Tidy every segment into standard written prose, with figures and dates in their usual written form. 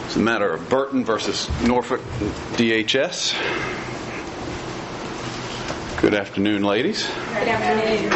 It's the matter of Burton versus Norfolk DHS. Good afternoon, ladies. Good afternoon.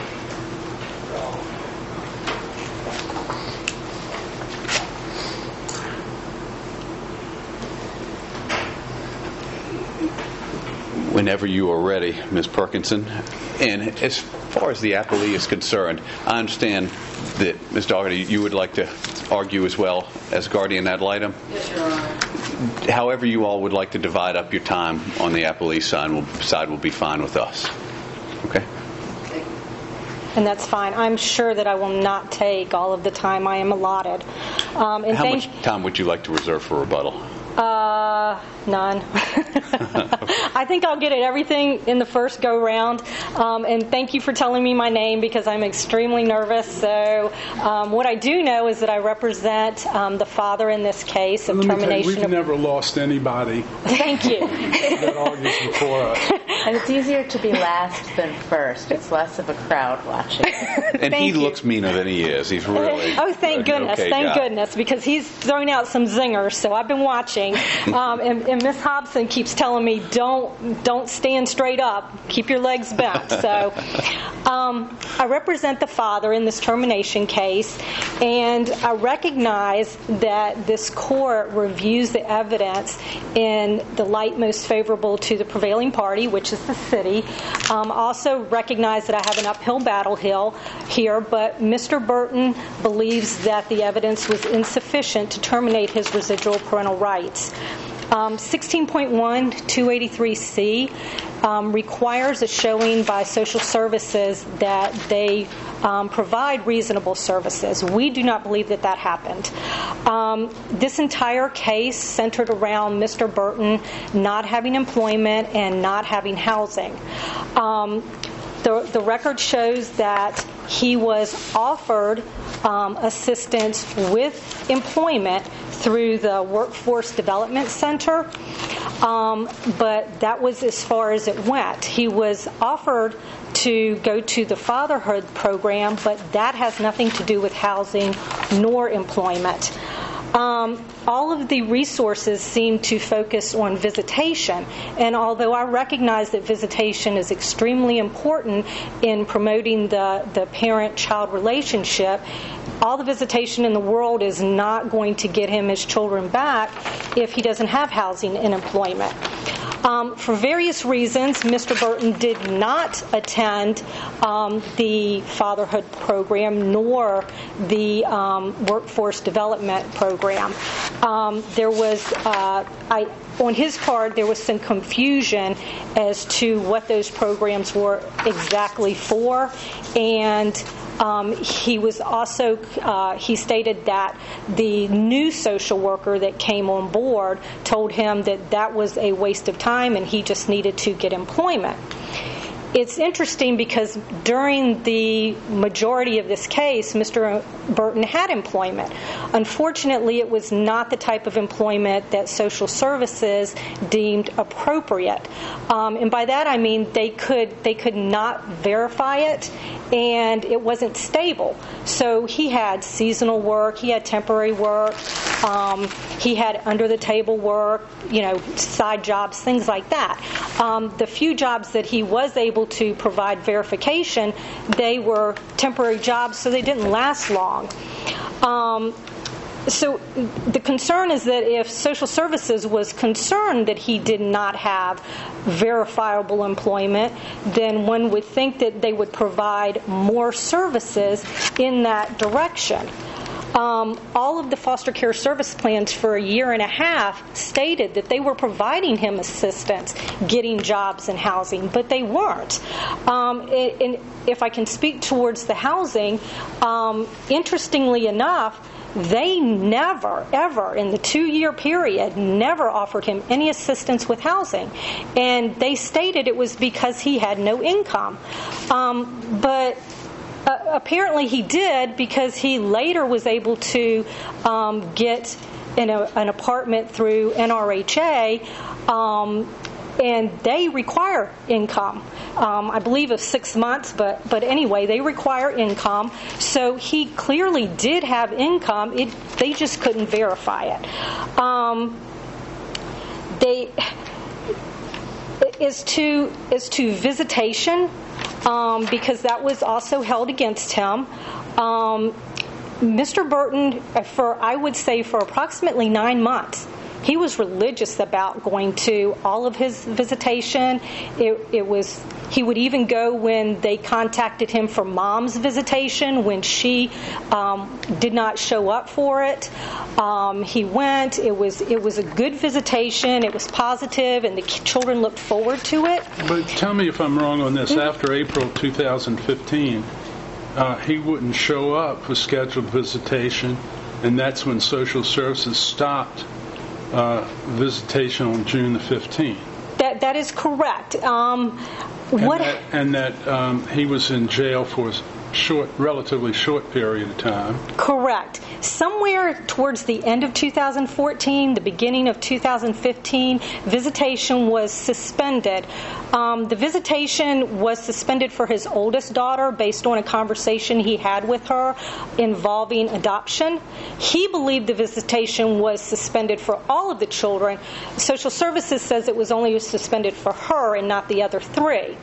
Whenever you are ready, Ms. Perkinson. And as far as the appellee is concerned, I understand that, Ms. Dougherty, you would like to argue as well as guardian ad litem? Yes, Your Honor. However you all would like to divide up your time on the appellee side will be fine with us. Okay? And that's fine. I'm sure that I will not take all of the time I am allotted. How much time would you like to reserve for rebuttal? None. I think I'll get at everything in the first go-round. And thank you for telling me my name because I'm extremely nervous. So what I do know is that I represent the father in this case of termination. We've never lost anybody. Thank you. That argues before us. And it's easier to be last than first. It's less of a crowd watching. And he looks meaner than he is. He's really thank goodness. Okay Thank guy. Goodness, because he's throwing out some zingers. So I've been watching. And Miss Hobson keeps telling me, don't stand straight up. Keep your legs bent. So I represent the father in this termination case, and I recognize that this court reviews the evidence in the light most favorable to the prevailing party, which is the city. Also recognize that I have an uphill battle here, but Mr. Burton believes that the evidence was insufficient to terminate his residual parental rights. 16.1 283C requires a showing by social services that they provide reasonable services. We do not believe that happened. This entire case centered around Mr. Burton not having employment and not having housing. The record shows that he was offered assistance with employment through the Workforce Development Center, but that was as far as it went. He was offered to go to the fatherhood program, but that has nothing to do with housing nor employment. All of the resources seem to focus on visitation, and although I recognize that visitation is extremely important in promoting the parent-child relationship, all the visitation in the world is not going to get him his children back if he doesn't have housing and employment. For various reasons, Mr. Burton did not attend the fatherhood program nor the workforce development program. There was, on his part, there was some confusion as to what those programs were exactly for, and he was also, he stated that the new social worker that came on board told him that was a waste of time and he just needed to get employment. It's interesting because during the majority of this case, Mr. Burton had employment. Unfortunately, it was not the type of employment that social services deemed appropriate. And by that I mean they could not verify it, and it wasn't stable. So he had seasonal work, he had temporary work, he had under-the-table work, side jobs, things like that. The few jobs that he was able to provide verification, they were temporary jobs, so they didn't last long. So the concern is that if social services was concerned that he did not have verifiable employment, then one would think that they would provide more services in that direction. All of the foster care service plans for a year and a half stated that they were providing him assistance getting jobs and housing, but they weren't. And if I can speak towards the housing, interestingly enough, they never, ever, in the 2-year period, never offered him any assistance with housing. And they stated it was because he had no income. But apparently he did, because he later was able to get an apartment through NRHA and they require income. I believe of 6 months, but anyway, they require income. So he clearly did have income. They just couldn't verify it. As to visitation, because that was also held against him. Mr. Burton, I would say for approximately 9 months, he was religious about going to all of his visitation. He would even go when they contacted him for mom's visitation when she did not show up for it. He went. It was a good visitation. It was positive, and the children looked forward to it. But tell me if I'm wrong on this. After April 2015, he wouldn't show up for scheduled visitation, and that's when social services stopped visitation on June the 15th. That is correct. He was in jail for a relatively short period of time. Correct. Somewhere towards the end of 2014, the beginning of 2015, visitation was suspended. The visitation was suspended for his oldest daughter based on a conversation he had with her involving adoption. He believed the visitation was suspended for all of the children. Social Services says it was only suspended for her and not the other three.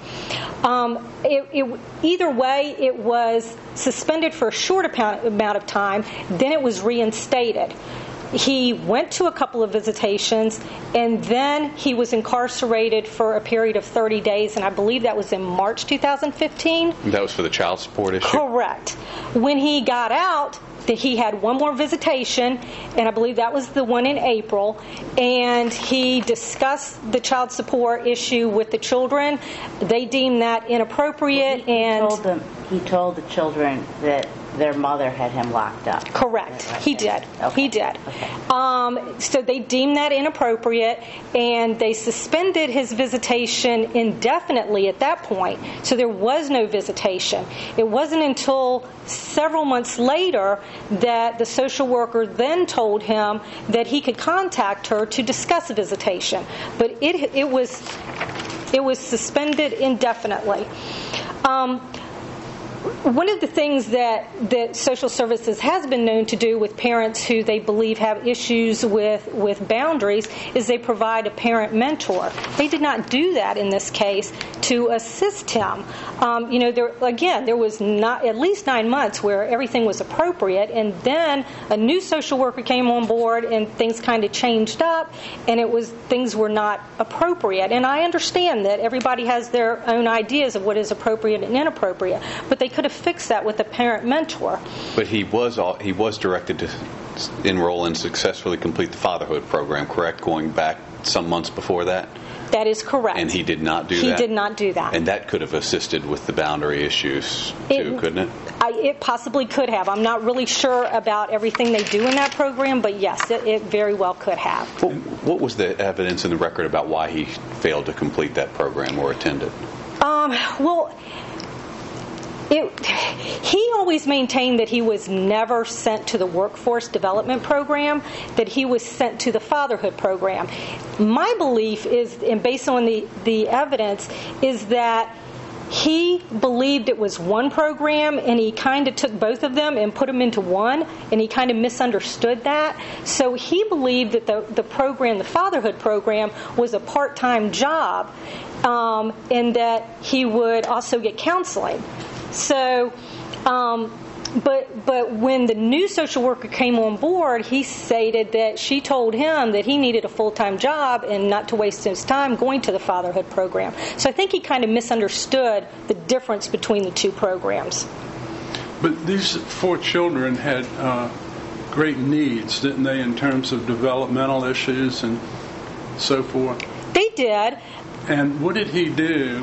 Either way, it was suspended for a short amount of time, then it was reinstated. He went to a couple of visitations, and then he was incarcerated for a period of 30 days, and I believe that was in March 2015. That was for the child support issue? Correct. When he got out, he had one more visitation, and I believe that was the one in April, and he discussed the child support issue with the children. They deemed that inappropriate, He told the children that their mother had him locked up. Correct. He did. Okay. He did. Okay. So they deemed that inappropriate, and they suspended his visitation indefinitely at that point. So there was no visitation. It wasn't until several months later that the social worker then told him that he could contact her to discuss a visitation. But it was suspended indefinitely. One of the things that Social Services has been known to do with parents who they believe have issues with boundaries is they provide a parent mentor. They did not do that in this case to assist him. There was not at least 9 months where everything was appropriate, and then a new social worker came on board and things kind of changed up, and things were not appropriate. And I understand that everybody has their own ideas of what is appropriate and inappropriate, but they could have fixed that with a parent mentor. But he was directed to enroll and successfully complete the fatherhood program, correct? Going back some months before that? That is correct. And he did not do that? He did not do that. And that could have assisted with the boundary issues too, couldn't it? It possibly could have. I'm not really sure about everything they do in that program, but yes, it very well could have. What was the evidence in the record about why he failed to complete that program or attend it? He always maintained that he was never sent to the workforce development program, that he was sent to the fatherhood program. My belief is, and based on the evidence, is that he believed it was one program, and he kind of took both of them and put them into one, and he kind of misunderstood that. So he believed that the program, the fatherhood program, was a part-time job, and that he would also get counseling. So, but when the new social worker came on board, he stated that she told him that he needed a full-time job and not to waste his time going to the fatherhood program. So I think he kind of misunderstood the difference between the two programs. But these 4 children had great needs, didn't they, in terms of developmental issues and so forth? They did. And what did he do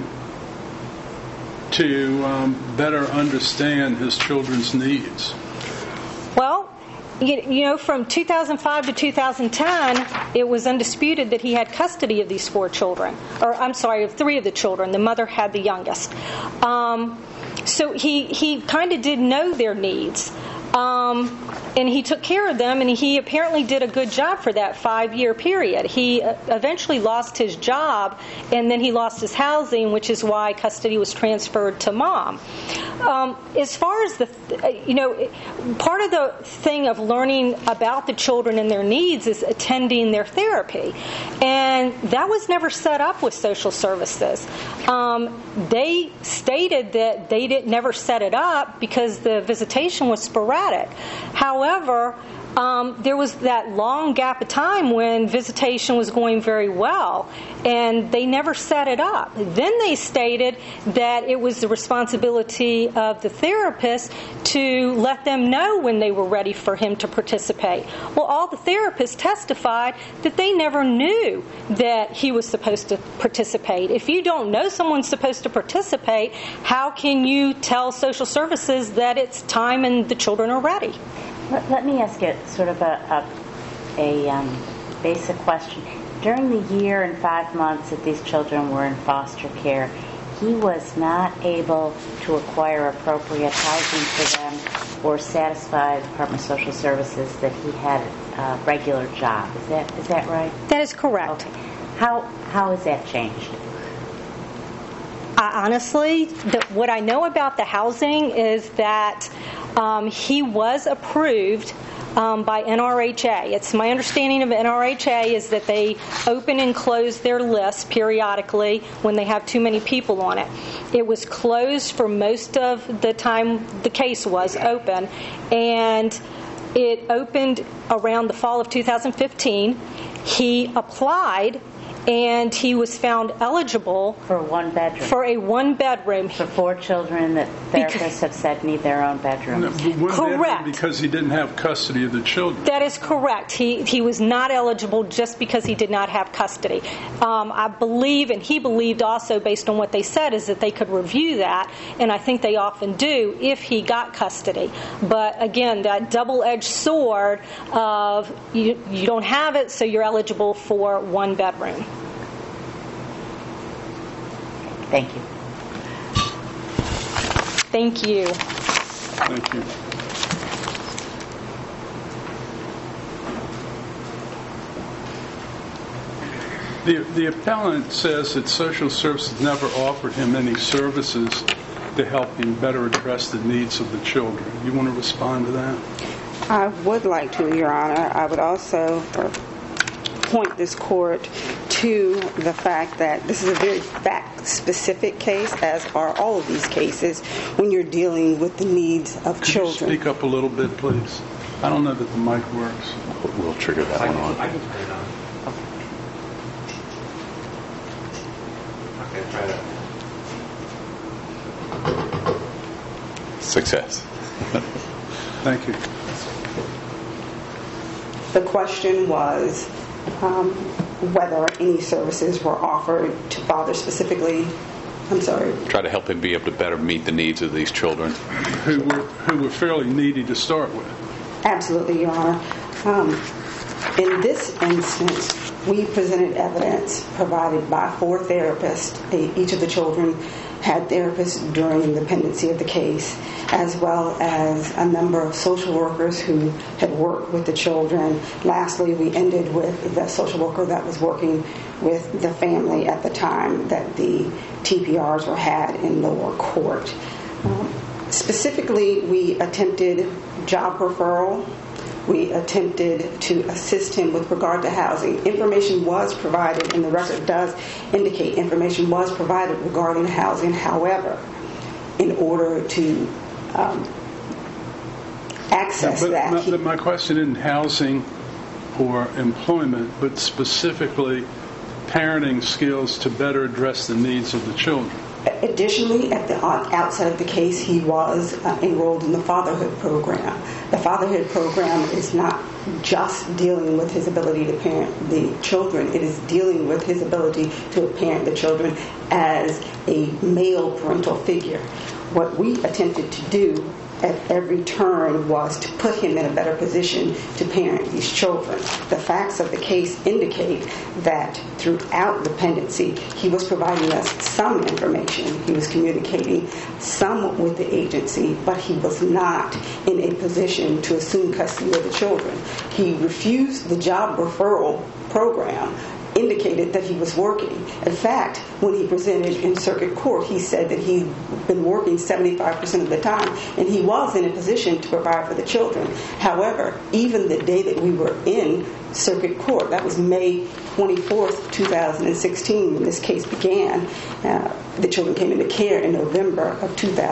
to better understand his children's needs? Well, from 2005 to 2010, it was undisputed that he had custody of these 4 children. Of 3 of the children. The mother had the youngest. So he kind of did know their needs. And he took care of them, and he apparently did a good job for that 5-year period. He eventually lost his job, and then he lost his housing, which is why custody was transferred to mom. As far as part of the thing of learning about the children and their needs is attending their therapy. And that was never set up with social services. They stated that they never set it up because the visitation was sporadic. However, there was that long gap of time when visitation was going very well, and they never set it up. Then they stated that it was the responsibility of the therapist to let them know when they were ready for him to participate. Well, all the therapists testified that they never knew that he was supposed to participate. If you don't know someone's supposed to participate, how can you tell social services that it's time and the children are ready? Let me ask you sort of a basic question. During the year and 5 months that these children were in foster care, he was not able to acquire appropriate housing for them or satisfy the Department of Social Services that he had a regular job. Is that right? That is correct. Okay. How has that changed? Honestly, what I know about the housing is that he was approved by NRHA. It's my understanding of NRHA is that they open and close their lists periodically when they have too many people on it. It was closed for most of the time the case was open, and it opened around the fall of 2015. He applied, and he was found eligible For a one-bedroom. for a one-bedroom. For 4 children that therapists have said need their own bedrooms. Correct. Because he didn't have custody of the children. That is correct. He was not eligible just because he did not have custody. I believe, and he believed also based on what they said, is that they could review that, and I think they often do if he got custody. But again, that double-edged sword of you don't have it, so you're eligible for one bedroom. Thank you. Thank you. Thank you. The appellant says that social services never offered him any services to help him better address the needs of the children. You want to respond to that? I would like to, Your Honor. I would also point this court to the fact that this is a very fact-specific case, as are all of these cases, when you're dealing with the needs of children. Could you speak up a little bit, please? I don't know that the mic works. We'll trigger that one on. I can turn it on. Okay, try that. Success. Thank you. The question was whether any services were offered to fathers specifically. I'm sorry. Try to help him be able to better meet the needs of these children. Who were fairly needy to start with. Absolutely, Your Honor. In this instance, we presented evidence provided by 4 therapists. Each of the children had therapists during the pendency of the case, as well as a number of social workers who had worked with the children. Lastly, we ended with the social worker that was working with the family at the time that the TPRs were had in lower court. Specifically, we attempted job referral. We attempted to assist him with regard to housing. Information was provided, and the record does indicate information was provided regarding housing. However, in order to access that... My question isn't housing or employment, but specifically parenting skills to better address the needs of the children. Additionally, at the outset of the case, he was enrolled in the fatherhood program. The fatherhood program is not just dealing with his ability to parent the children. It is dealing with his ability to parent the children as a male parental figure. What we attempted to do at every turn was to put him in a better position to parent these children. The facts of the case indicate that throughout the pendency, he was providing us some information. He was communicating some with the agency, but he was not in a position to assume custody of the children. He refused the job referral program, indicated that he was working. In fact, when he presented in circuit court, he said that he'd been working 75% of the time, and he was in a position to provide for the children. However, even the day that we were in circuit court, that was May 24th, 2016, when this case began, the children came into care in November of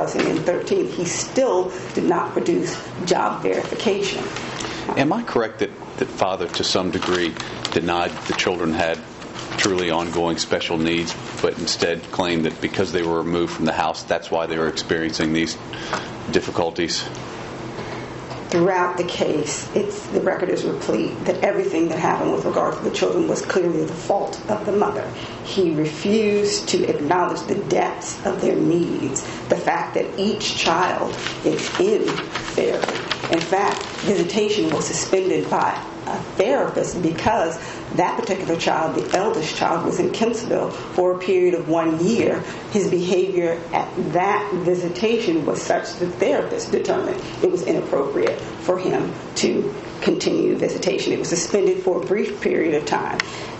2013. He still did not produce job verification. Am I correct that Father, to some degree, denied the children had truly ongoing special needs, but instead claimed that because they were removed from the house, that's why they were experiencing these difficulties? Throughout the case, the record is replete that everything that happened with regard to the children was clearly the fault of the mother. He refused to acknowledge the depths of their needs, the fact that each child is in therapy. In fact, visitation was suspended by a therapist because that particular child, the eldest child, was in Kempsville for a period of 1 year. His behavior at that visitation was such that the therapist determined it was inappropriate for him to continue visitation. It was suspended for a brief period of time,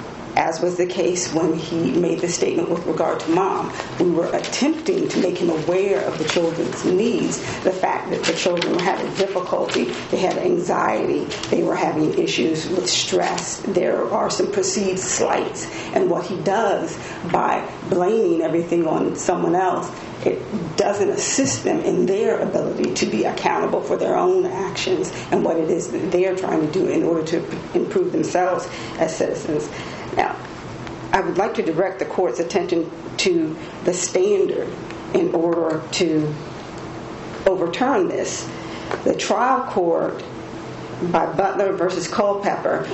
as was the case when he made the statement with regard to Mom. We were attempting to make him aware of the children's needs, the fact that the children were having difficulty, they had anxiety, they were having issues with stress, there are some perceived slights, and what he does by blaming everything on someone else, it doesn't assist them in their ability to be accountable for their own actions and what it is that they are trying to do in order to improve themselves as citizens. Now, I would like to direct the court's attention to the standard in order to overturn this. The trial court, by Butler versus Culpepper,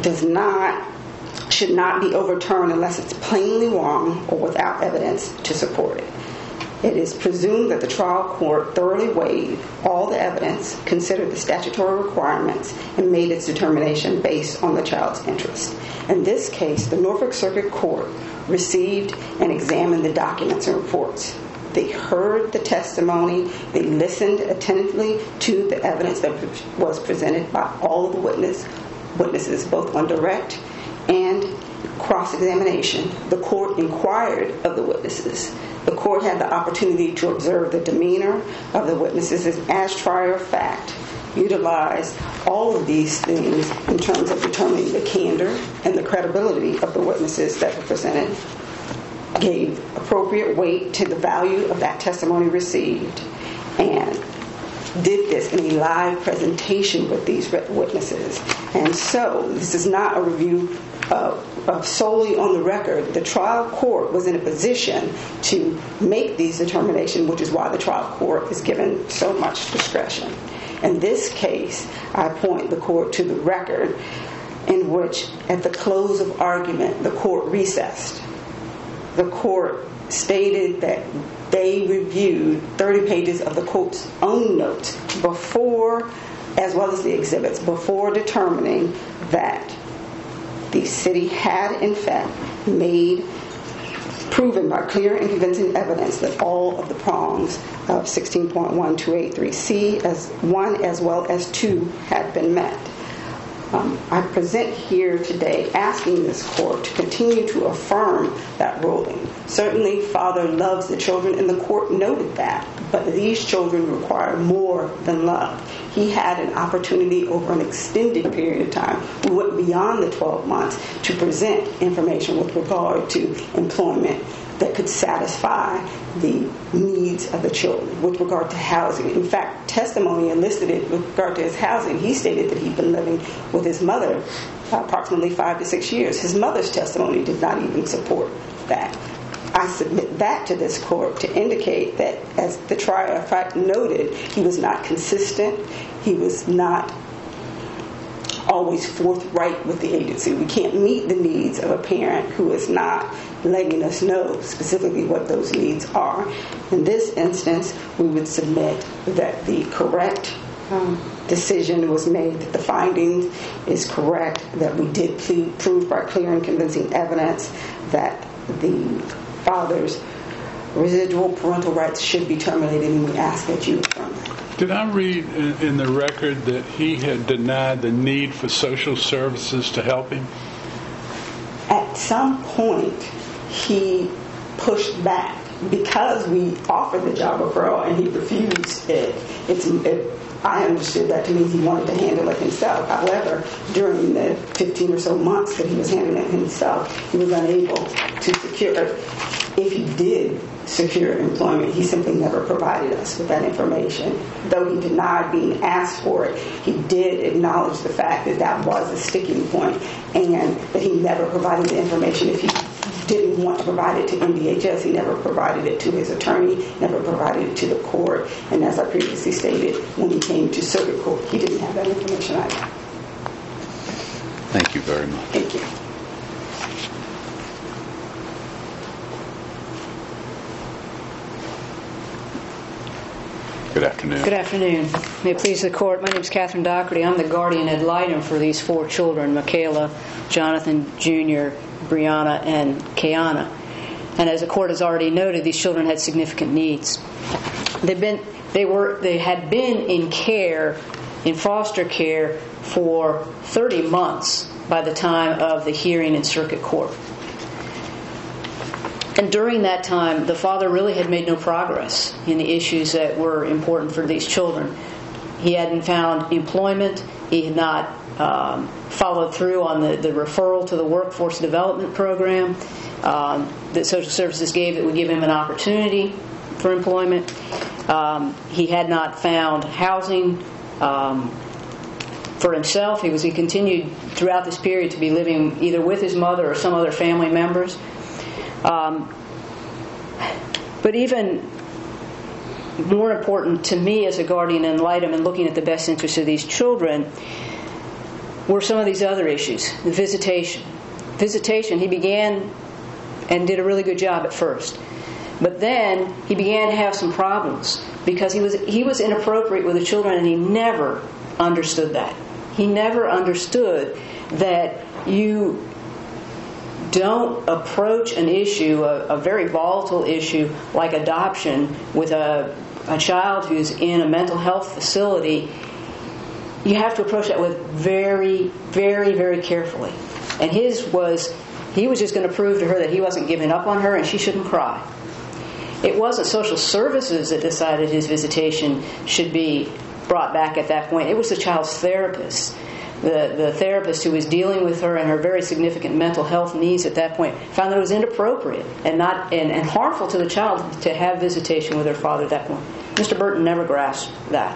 should not be overturned unless it's plainly wrong or without evidence to support it. It is presumed that the trial court thoroughly weighed all the evidence, considered the statutory requirements, and made its determination based on the child's interest. In this case, the Norfolk Circuit Court received and examined the documents and reports. They heard the testimony. They listened attentively to the evidence that was presented by all of the witnesses, both on direct and cross-examination. The court inquired of the witnesses. The court had the opportunity to observe the demeanor of the witnesses as trier of fact, utilize all of these things in terms of determining the candor and the credibility of the witnesses that were presented, gave appropriate weight to the value of that testimony received, and did this in a live presentation with these witnesses. And so this is not a review solely on the record. The trial court was in a position to make these determinations, which is why the trial court is given so much discretion. In this case, I point the court to the record in which, at the close of argument, the court recessed. The court stated that they reviewed 30 pages of the court's own notes before, as well as the exhibits, before determining that the city had, in fact, proven by clear and convincing evidence that all of the prongs of 16.1283C as 1 as well as 2 had been met. I present here today asking this court to continue to affirm that ruling. Certainly, Father loves the children, and the court noted that, but these children require more than love. He had an opportunity over an extended period of time, we went beyond the 12 months, to present information with regard to employment that could satisfy the needs of the children with regard to housing. In fact, testimony elicited with regard to his housing, he stated that he'd been living with his mother approximately 5 to 6 years. His mother's testimony did not even support that. I submit that to this court to indicate that, as the trial of fact noted, he was not consistent. He was not always forthright with the agency. We can't meet the needs of a parent who is not letting us know specifically what those needs are. In this instance, we would submit that the correct decision was made, that the findings is correct, that we did prove by clear and convincing evidence that the father's residual parental rights should be terminated, and we ask that you affirm that. Did I read in the record that he had denied the need for social services to help him? At some point, he pushed back because we offered the job referral and he refused it. I understood that to mean he wanted to handle it himself. However, during the 15 or so months that he was handling it himself, he was unable to secure it. If he did secure employment, he simply never provided us with that information. Though he denied being asked for it, he did acknowledge the fact that that was a sticking point and that he never provided the information. If he didn't want to provide it to NDHS, he never provided it to his attorney, never provided it to the court. And as I previously stated, when he came to circuit court, he didn't have that information either. Thank you very much. Thank you. Good afternoon. Good afternoon. May it please the Court, my name is Catherine Doherty. I'm the guardian ad litem for these 4 children, Michaela, Jonathan Jr., Brianna, and Kiana. And as the Court has already noted, these children had significant needs. They had been in care, in foster care, for 30 months by the time of the hearing in circuit court. And during that time, the father really had made no progress in the issues that were important for these children. He hadn't found employment. He had not followed through on the referral to the workforce development program that social services gave that would give him an opportunity for employment. He had not found housing for himself. He continued throughout this period to be living either with his mother or some other family members. But even more important to me as a guardian ad litem and looking at the best interests of these children were some of these other issues. The visitation. Visitation, he began and did a really good job at first. But then he began to have some problems because he was inappropriate with the children, and he never understood that. He never understood that you don't approach an issue, a very volatile issue like adoption, with a child who's in a mental health facility. You have to approach that with very, very, very carefully. And he was just going to prove to her that he wasn't giving up on her and she shouldn't cry. It wasn't social services that decided his visitation should be brought back at that point. It was the child's therapist. The therapist who was dealing with her and her very significant mental health needs at that point found that it was inappropriate and harmful to the child to have visitation with her father at that point. Mr. Burton never grasped that.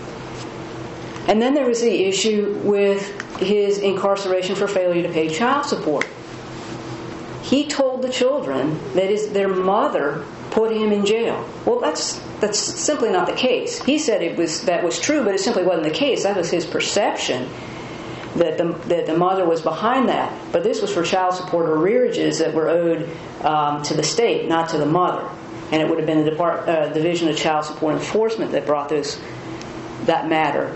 And then there was the issue with his incarceration for failure to pay child support. He told the children that their mother put him in jail. Well, that's simply not the case. He said that was true, but it simply wasn't the case. That was his perception, that the mother was behind that. But this was for child support arrearages that were owed to the state, not to the mother. And it would have been the Division of Child Support Enforcement that brought that matter.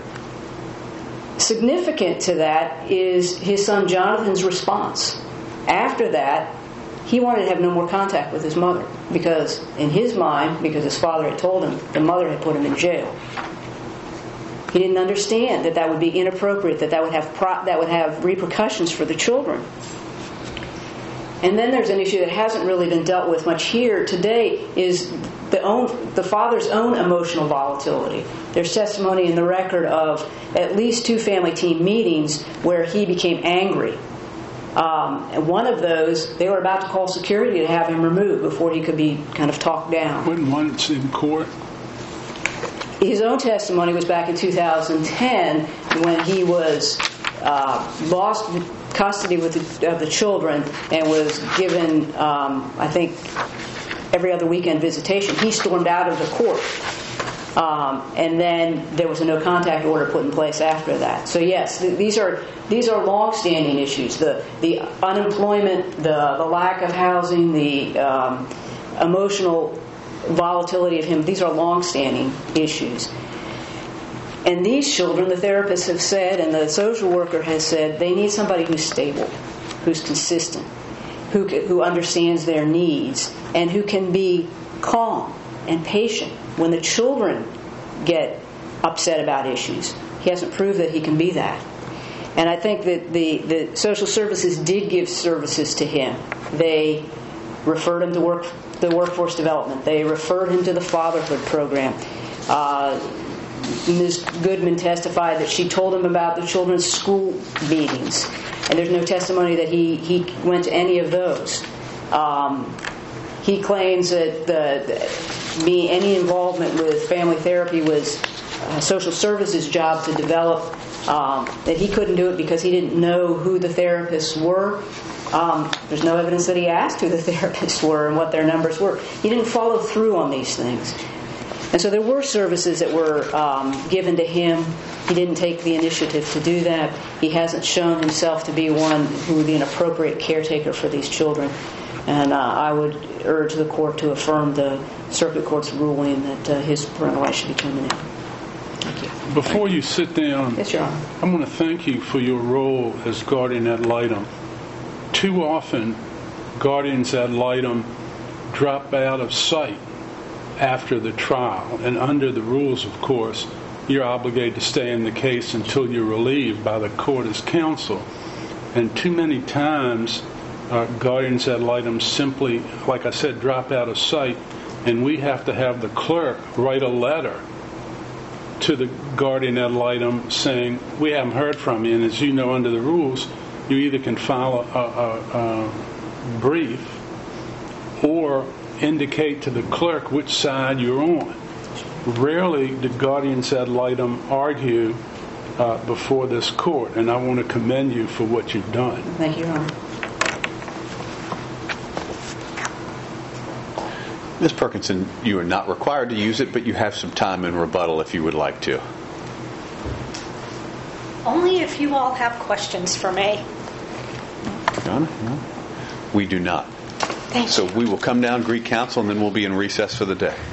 Significant to that is his son Jonathan's response. After that, he wanted to have no more contact with his mother because, in his mind, because his father had told him the mother had put him in jail. He didn't understand that would be inappropriate, that would have repercussions for the children. And then there's an issue that hasn't really been dealt with much here today, is the father's own emotional volatility. There's testimony in the record of at least 2 family team meetings where he became angry. And one of those, they were about to call security to have him removed before he could be kind of talked down. When once in court? His own testimony was back in 2010 when he was lost custody of the children and was given, I think, every other weekend visitation. He stormed out of the court And then there was a no contact order put in place after that. So yes, these are long-standing issues. The unemployment, the lack of housing, the emotional volatility of him. These are long-standing issues. And these children, the therapists have said, and the social worker has said, they need somebody who's stable, who's consistent, who understands their needs, and who can be calm and patient when the children get upset about issues. He hasn't proved that he can be that. And I think that the social services did give services to him. They referred him to the workforce development. They referred him to the fatherhood program. Ms. Goodman testified that she told him about the children's school meetings, and there's no testimony that he went to any of those. He claims that any involvement with family therapy was social services' job to develop, that he couldn't do it because he didn't know who the therapists were. There's no evidence that he asked who the therapists were and what their numbers were. He didn't follow through on these things. And so there were services that were given to him. He didn't take the initiative to do that. He hasn't shown himself to be one who would be an appropriate caretaker for these children. And I would urge the court to affirm the circuit court's ruling that his parental rights should be terminated. Thank you. Before you sit down, Yes, Your Honor. I want to thank you for your role as guardian ad litem. Too often, guardians ad litem drop out of sight after the trial, and under the rules, of course, you're obligated to stay in the case until you're relieved by the court as counsel. And too many times, guardians ad litem simply, like I said, drop out of sight, and we have to have the clerk write a letter to the guardian ad litem saying, we haven't heard from you, and as you know under the rules, you either can file a brief or indicate to the clerk which side you're on. Rarely do guardians ad litem argue before this court, and I want to commend you for what you've done. Thank you, Your Honor. Ms. Perkinson, you are not required to use it, but you have some time in rebuttal if you would like to. Only if you all have questions for me. Donna? No? We do not. Thank you. So we will come down, greet counsel, and then we'll be in recess for the day.